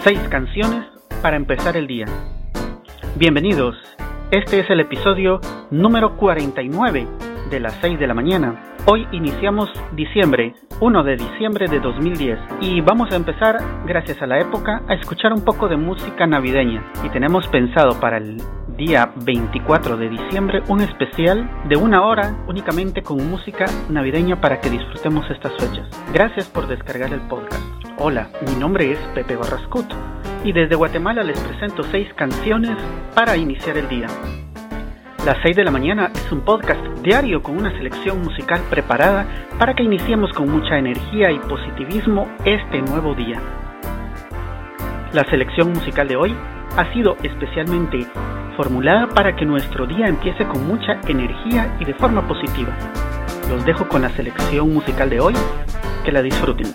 6 canciones para empezar el día. Bienvenidos, este es el episodio número 49 de las 6 de la mañana. Hoy iniciamos diciembre, 1 de diciembre de 2010, y vamos a empezar, gracias a la época, a escuchar un poco de música navideña. Y tenemos pensado para el día 24 de diciembre un especial de 1 hora únicamente con música navideña para que disfrutemos estas fechas. Gracias por descargar el podcast. Hola, mi nombre es Pepe Barrascut y desde Guatemala les presento 6 canciones para iniciar el día. Las 6 de la mañana es un podcast diario con una selección musical preparada para que iniciemos con mucha energía y positivismo este nuevo día. La selección musical de hoy ha sido especialmente formulada para que nuestro día empiece con mucha energía y de forma positiva. Los dejo con la selección musical de hoy, que la disfruten.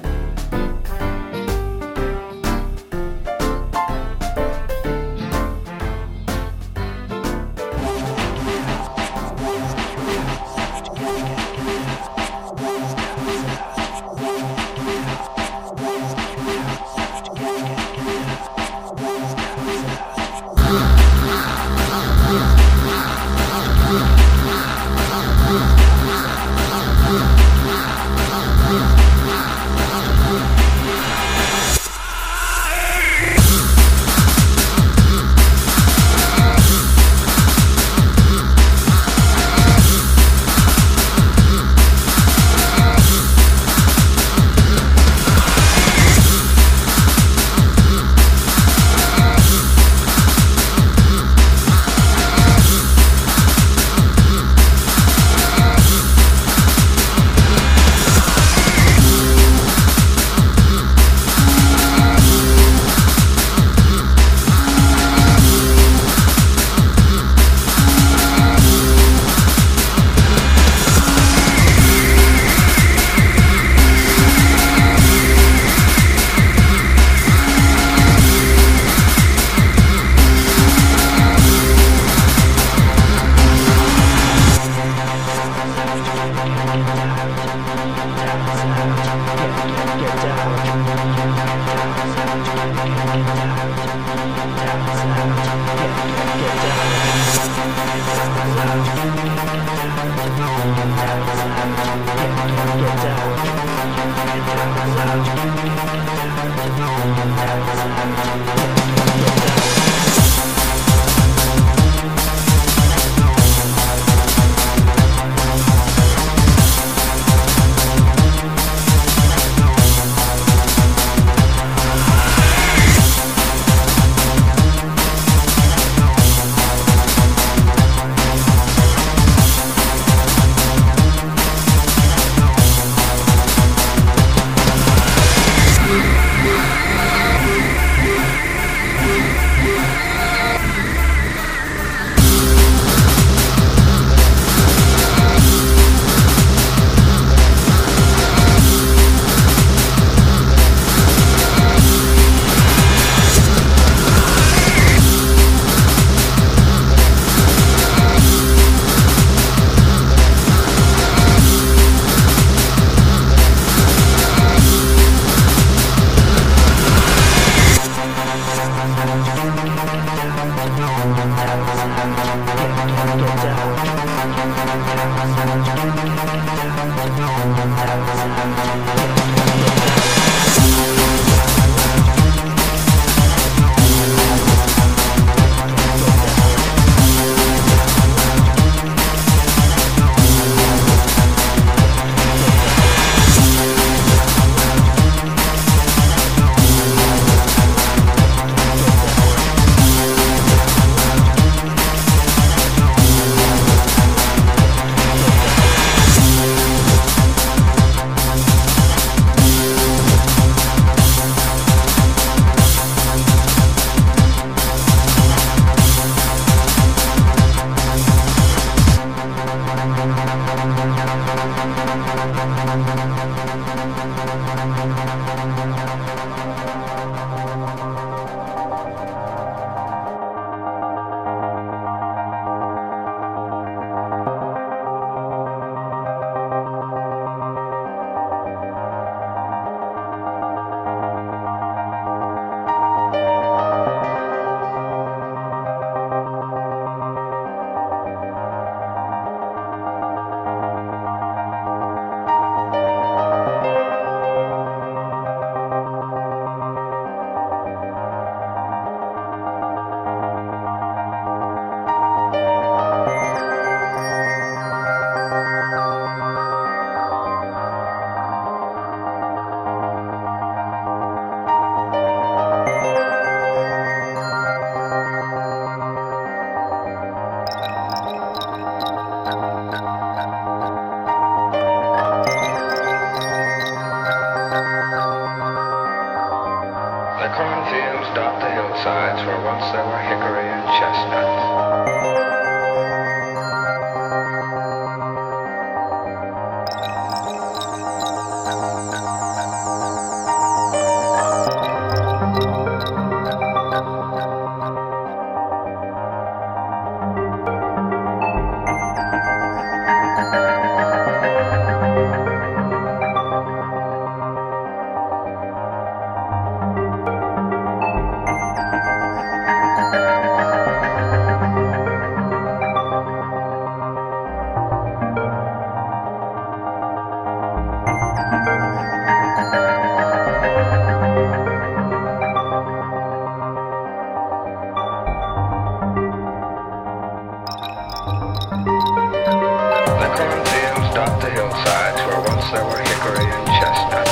museums dot the hillsides where once there were hickory and chestnut.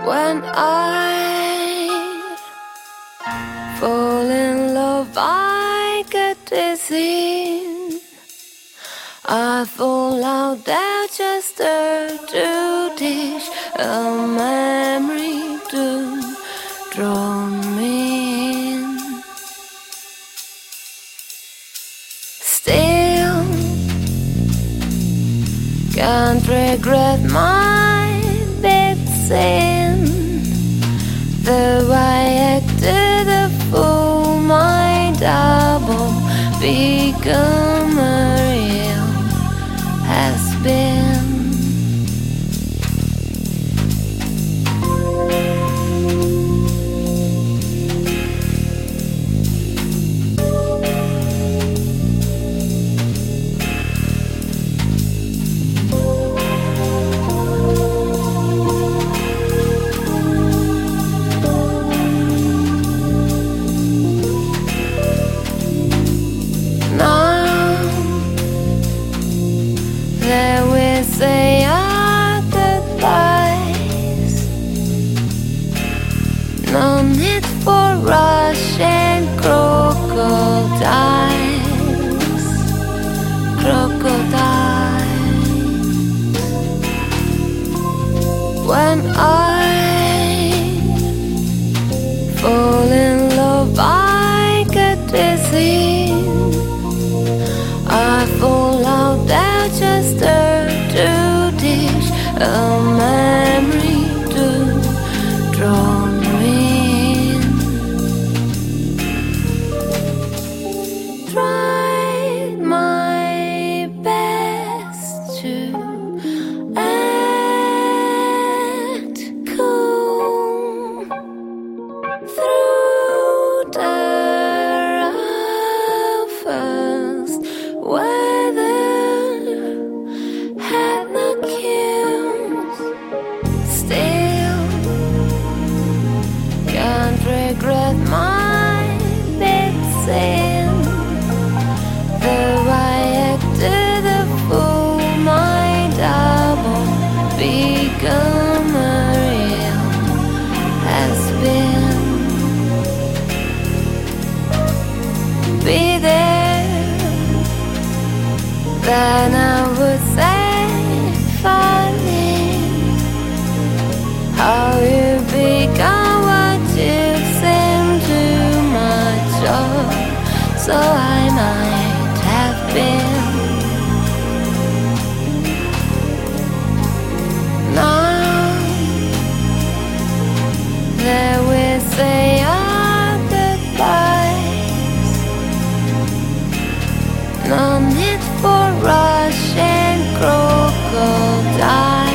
When I fall in love, I get dizzy. I fall out there just to dish a memory to draw me in. Still can't regret my big sin. The way I acted a fool, my double become a real has been. Say our goodbyes. No need for Russian crocodiles. When I fall in love, I get dizzy. I fall out there just to dish a memory to draw me in. Tried my best to act cool through the roughest weather. Had no cues. Still can't regret my big sin. The way I acted a fool, my double become a real has been. Be there, then I would say funny how you become what you seem too much of, so I might have been. Now that we say our goodbyes, no need for Russian crocodiles.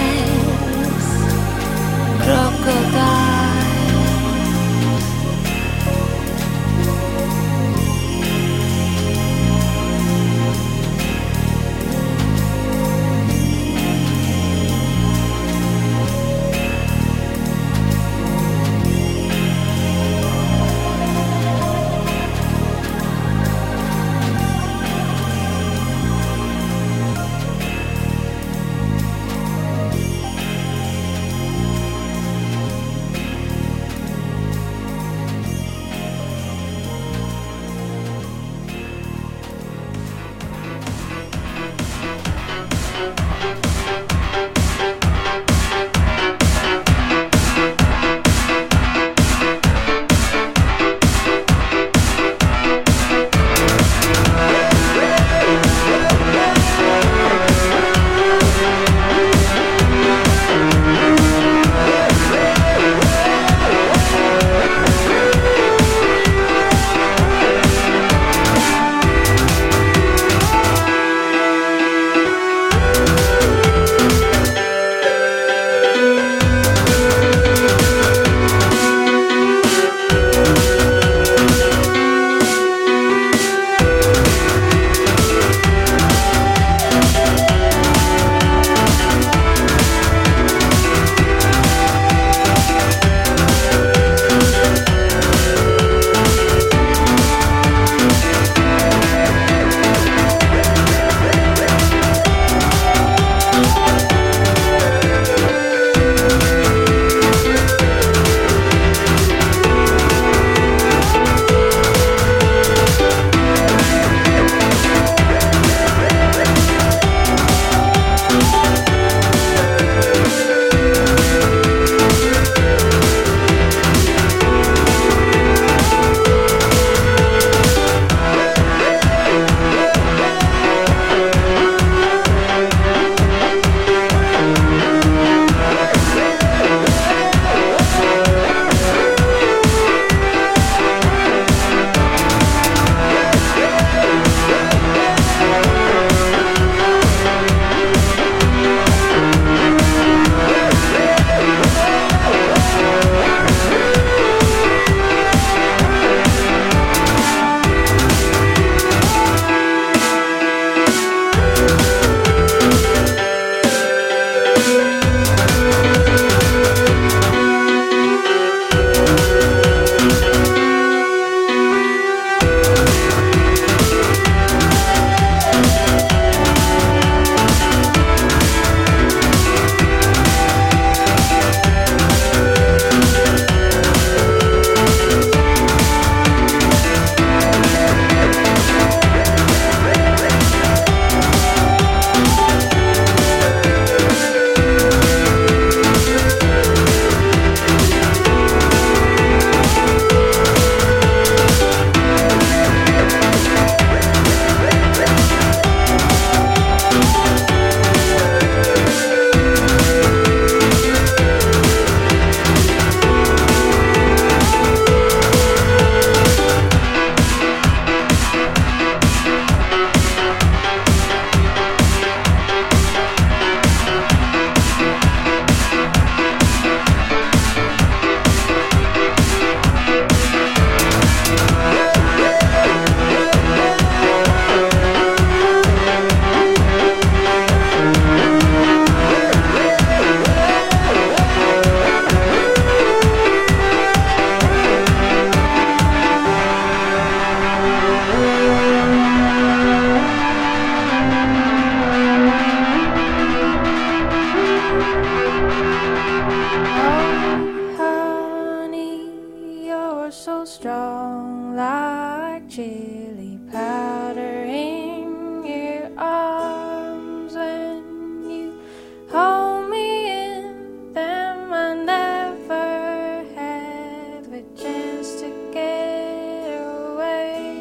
chili powder in your arms when you hold me in them. I never have a chance to get away.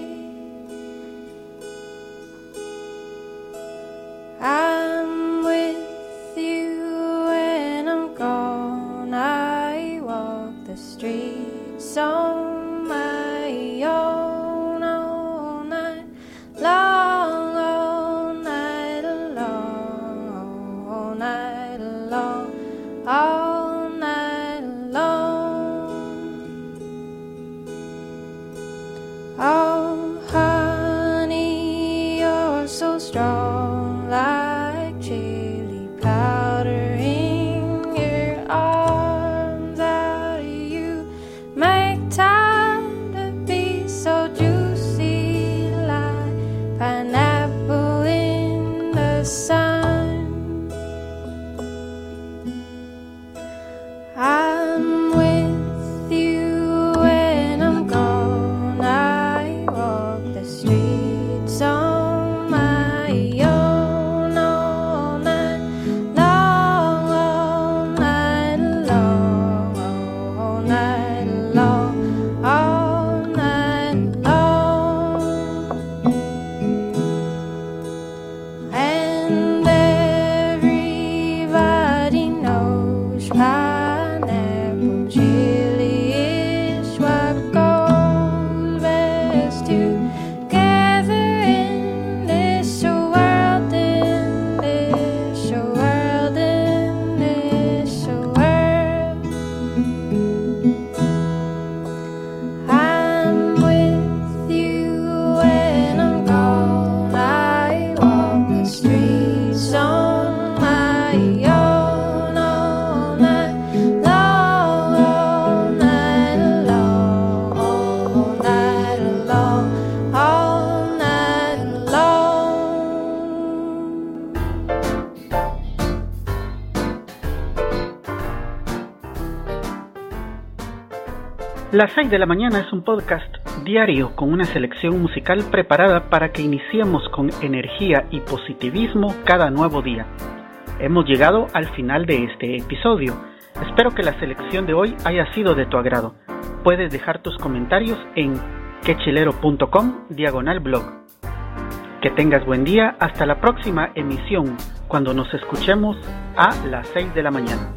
I'm with you when I'm gone. I walk the streets on my own all night long, all night long, all night long, all night long. Oh, honey, you're so strong, like chili powder in your arms. How do you make time to be so juicy, like pineapple in the sun? I'm with you when I'm gone. I walk the streets on my own all night long, all night long, all night long, all night long. And everybody knows pineapple chili is what goes best together in this world, in this world, in this world. I'm with you when I'm gone. I walk the streets on my own all night long, all night long, all night long, all night long. Las 6 de la mañana es un podcast diario con una selección musical preparada para que iniciemos con energía y positivismo cada nuevo día. Hemos llegado al final de este episodio. Espero que la selección de hoy haya sido de tu agrado. Puedes dejar tus comentarios en quechilero.com/blog. Que tengas buen día. Hasta la próxima emisión, cuando nos escuchemos a las 6 de la mañana.